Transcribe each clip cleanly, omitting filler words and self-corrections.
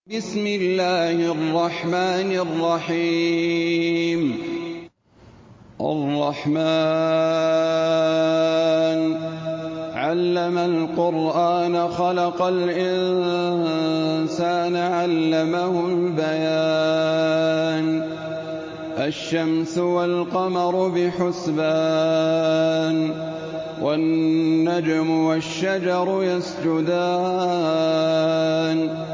بسم الله الرحمن الرحيم الرحمن علم القرآن خلق الإنسان علمه البيان الشمس والقمر بحسبان والنجم والشجر يسجدان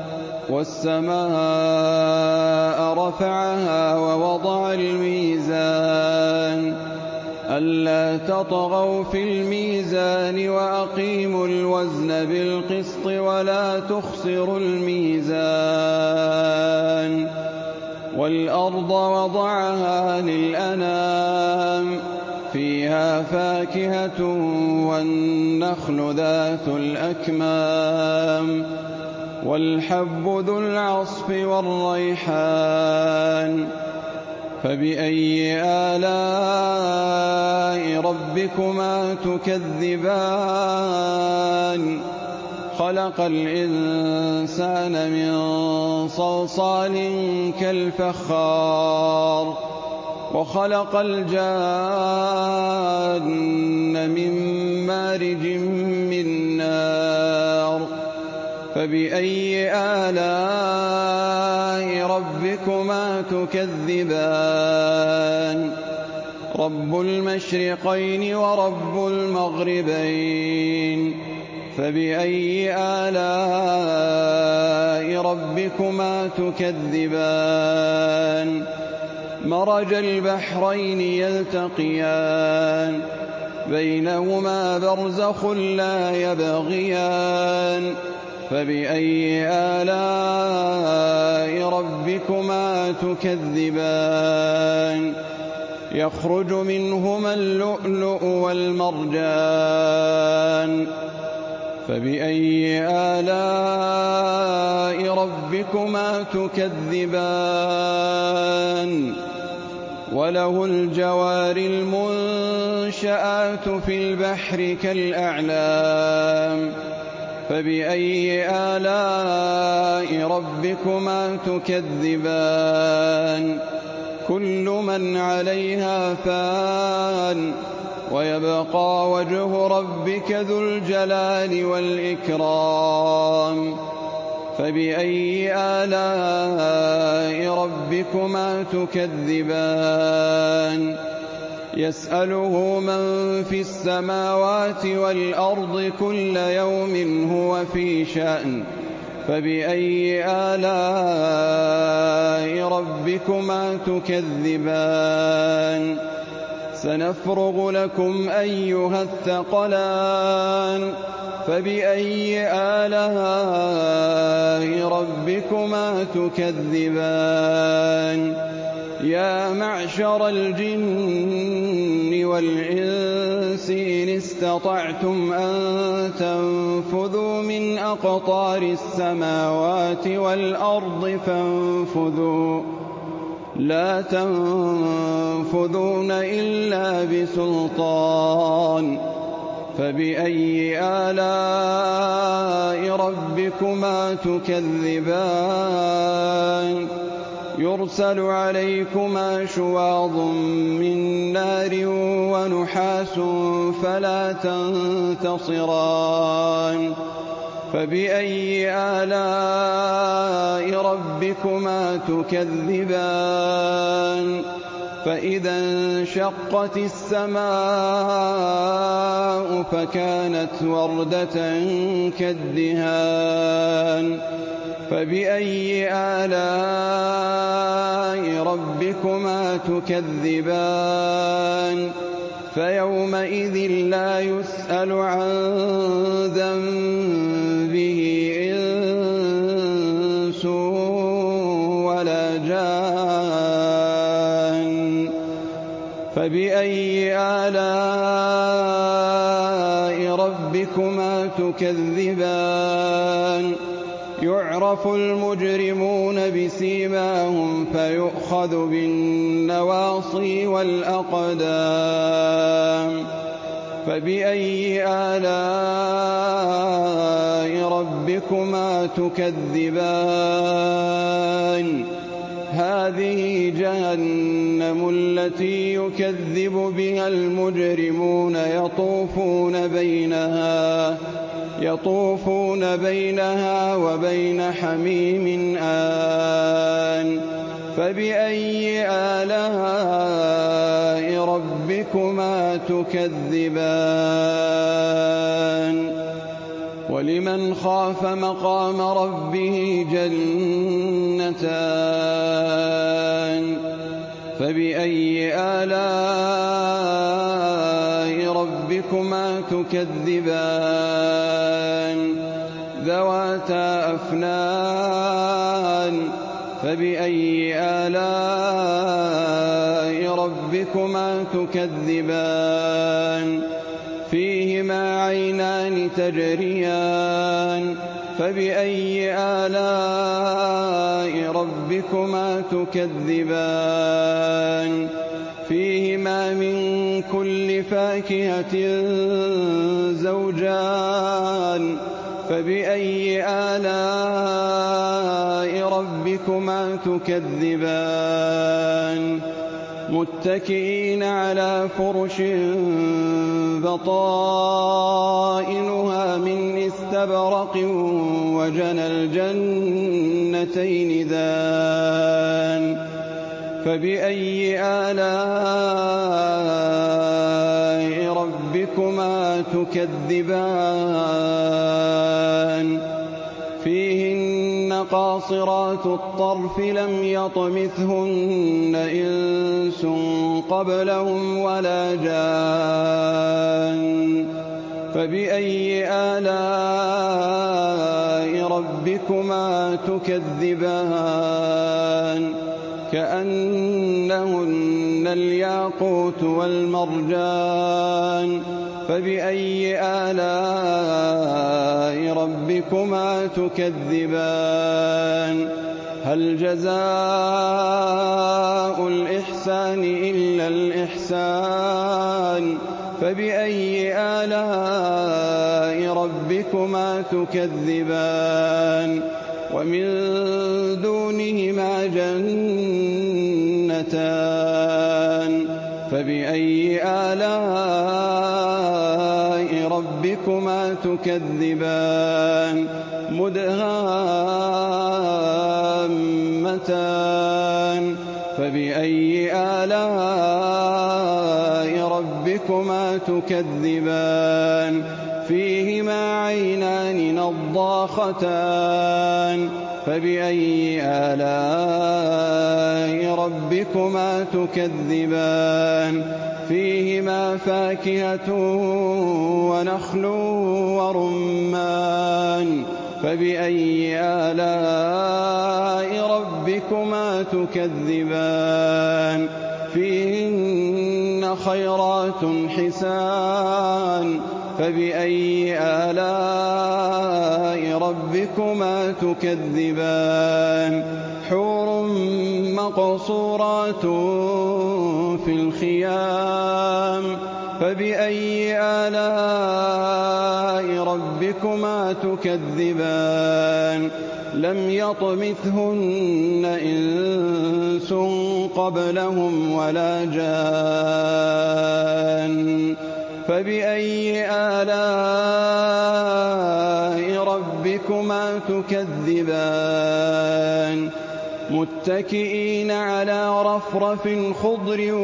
والسماء رفعها ووضع الميزان ألا تطغوا في الميزان وأقيموا الوزن بالقسط ولا تخسروا الميزان والأرض وضعها للأنام فيها فاكهة والنخل ذات الأكمام والحب ذو العصف والريحان فبأي آلاء ربكما تكذبان خلق الإنسان من صلصال كالفخار وخلق الجان من مارج من نار فبأي آلاء ربكما تكذبان رب المشرقين ورب المغربين فبأي آلاء ربكما تكذبان مرج البحرين يلتقيان بينهما برزخ لا يبغيان فبأي آلاء ربكما تكذبان يخرج منهما اللؤلؤ والمرجان فبأي آلاء ربكما تكذبان وله الجوار المنشآت في البحر كالأعلام فبأي آلاء ربكما تكذبان كل من عليها فان ويبقى وجه ربك ذو الجلال والإكرام فبأي آلاء ربكما تكذبان يسأله من في السماوات والأرض كل يوم هو في شأن فبأي آلاء ربكما تكذبان سنفرغ لكم أيها الثقلان فبأي آلاء ربكما تكذبان يا معشر الجن والإنس إن استطعتم أن تنفذوا من أقطار السماوات والأرض فانفذوا لا تنفذون إلا بسلطان فبأي آلاء ربكما تكذبان يرسل عليكما شواظ من نار ونحاس فلا تنتصران فبأي آلاء ربكما تكذبان فإذا انشقت السماء فكانت وردة كالدهان فبأي آلاء ربكما تكذبان فيومئذ لا يسأل عن ذنبه إنس ولا جان فبأي آلاء ربكما تكذبان يعرف المجرمون بسيماهم فيؤخذ بالنواصي والأقدام فبأي آلاء ربكما تكذبان هذه جهنم التي يكذب بها المجرمون يطوفون بينها وبين حميم آن فبأي آلاء ربكما تكذبان ولمن خاف مقام ربه جنتان فبأي آلاء ربكما تكذبان ذواتا أفنان فبأي آلاء ربكما تكذبان فيهما عينان تجريان فبأي آلاء ربكما تكذبان فيهما من كل فاكهة زوجان فبأي آلاء ربكما تكذبان متكئين على فرش بطائنها من استبرق وجنى الجنتين دان فبأي آلاء ربكما تكذبان فيهن قاصرات الطرف لم يطمثهن إنس قبلهم ولا جان فبأي آلاء ربكما تكذبان كأنهن الياقوت والمرجان فبأي آلاء ربكما تكذبان هل جزاء الإحسان إلا الإحسان فبأي آلاء ربكما تكذبان ومن دونهما جنتان فبأي آلاء ربكما تكذبان مدهامتان فبأي آلاء ربكما تكذبان فيهما عينان نضاختان فبأي آلاء ربكما تكذبان فيهما فاكهة ونخل ورمان فبأي آلاء ربكما تكذبان فيهن خيرات حسان فبأي آلاء ربكما تكذبان حور مقصورات في الخيام فبأي آلاء ربكما تكذبان لم يطمثهن إنس قبلهم ولا جان فبأي آلاء ربكما تكذبان متكئين على رفرف خضر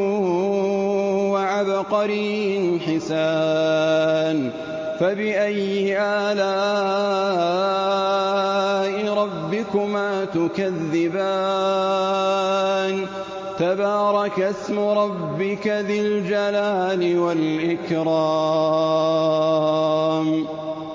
وعبقري حسان فبأي آلاء ربكما تكذبان تبارك اسم ربك ذي الجلال والإكرام